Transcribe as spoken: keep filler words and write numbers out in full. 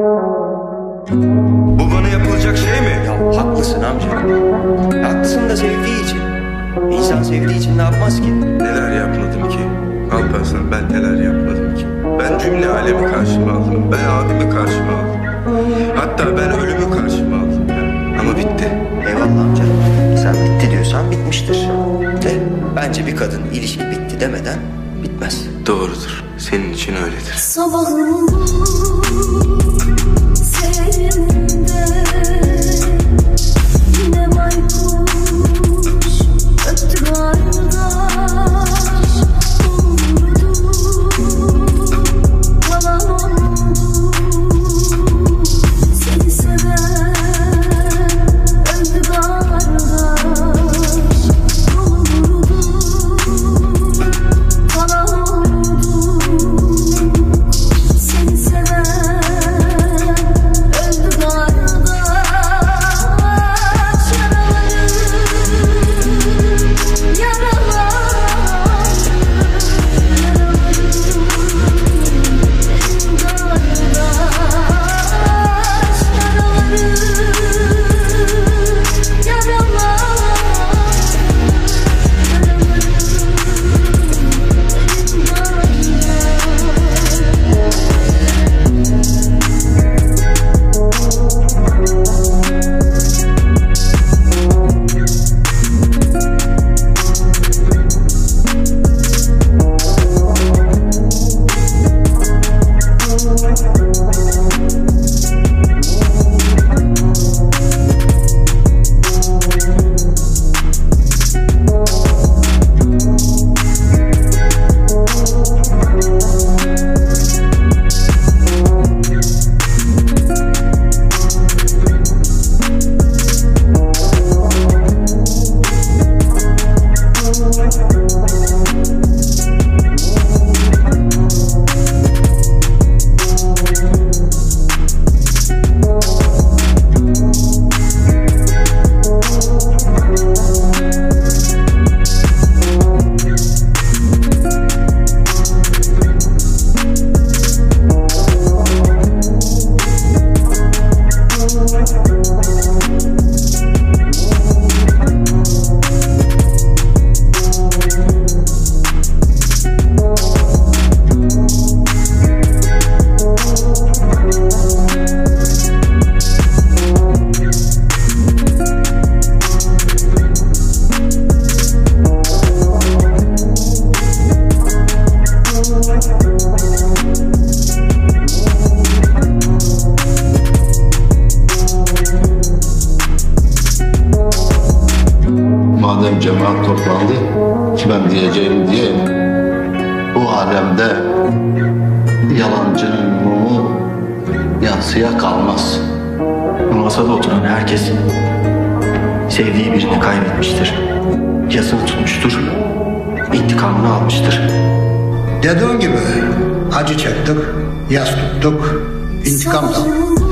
Bu bana yapılacak şey mi? Ya haklısın amca. Haklısın da sevdiği için. İnsan sevdiği için ne yapmaz ki? Neler yapmadım ki? Alparslan, ben neler yapmadım ki? Ben cümle alemi karşıma aldım. Ben abimi karşıma aldım. Hatta ben ölümü karşıma aldım. Ama bitti. Eyvallah amca. Sen bitti diyorsan bitmiştir. De bence bir kadın ilişki bitti demeden bitmez. Doğrudur. Senin için öyledir. Sabahım seninle yine baykuş öttü kardeş. Umurdum yalan oldu. Seni seven öldü kardeş. Umurdum yalan oldu. Seni seven öldü kardeş. Yaralarım, Madem cemaat toplandı, ben diyeceğim diyeyim. Bu alemde yalancının mumu yansıya kalmaz. Bu masada oturan herkes sevdiği birini kaybetmiştir. Yasını tutmuştur. İntikamını almıştır. Dediğin gibi acı çektik, yas tuttuk, intikam da aldık.